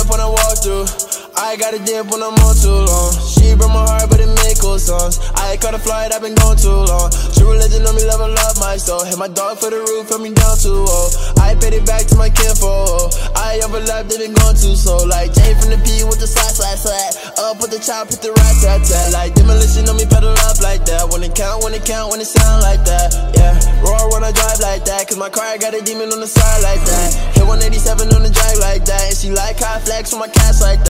off when I walk through. I got a dip when I'm on too long. She broke my heart, but it made cool songs. I caught a flight, I've been gone too long. True religion on me, level up my soul. Hit my dog for the roof, put me down too low. I paid it back to my kinfolk. I overlapped, they been gone too slow. Like Jay from the P with the slide. Up with the chop, hit the rat-tat-tat. Like demolition on me, pedal up like that. When it count, when it sound like that. Yeah, roar when I drive like that. Cause my car got a demon on the side like that. Hit 187 on the drag like that. And she like high flex with my cats like that.